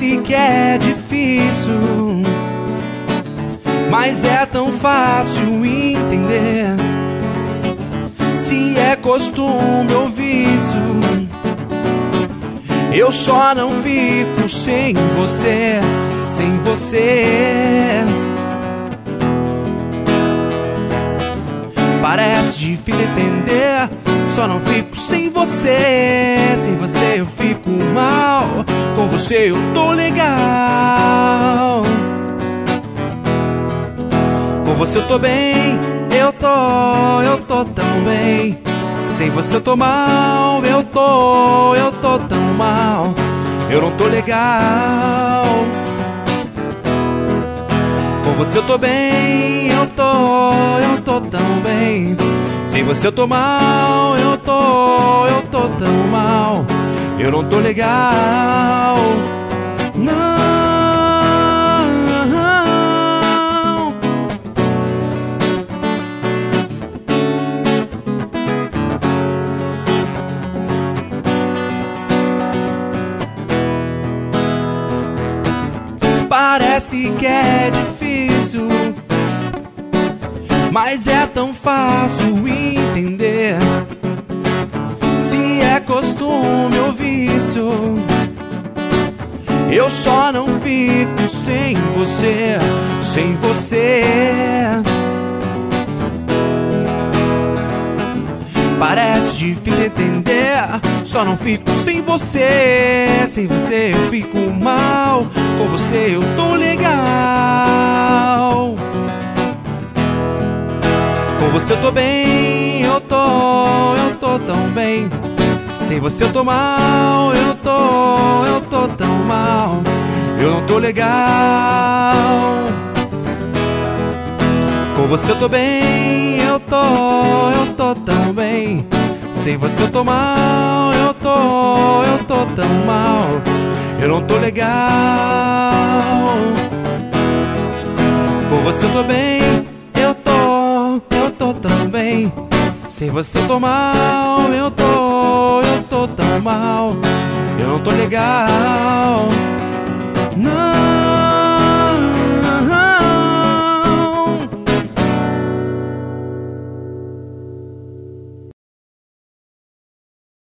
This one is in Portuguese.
Parece que é difícil, mas é tão fácil entender. Se é costume ou vício, eu só não fico sem você, sem você. Parece difícil entender, só não fico sem você. Sem você eu fico mal, com você eu tô legal. Com você eu tô bem, eu tô tão bem. Sem você eu tô mal, eu tô tão mal. Eu não tô legal. Com você eu tô bem, eu tô tão bem. Sem você eu tô mal, eu tô tão mal. Eu não tô legal. Não. Parece que é difícil, mas é tão fácil entender. Se é costume ou vício, eu só não fico sem você, sem você. Parece difícil entender, só não fico sem você. Sem você eu fico mal, com você eu tô legal. Com você eu tô bem, eu tô tão bem. Sem você eu tô mal, eu tô tão mal. Eu não tô legal. Com você eu tô bem, eu tô tão bem. Sem você eu tô mal, eu tô tão mal. Eu não tô legal. Com você eu tô bem, eu tô tão bem. Sem você eu tô mal, eu tô tão mal. Eu não tô legal.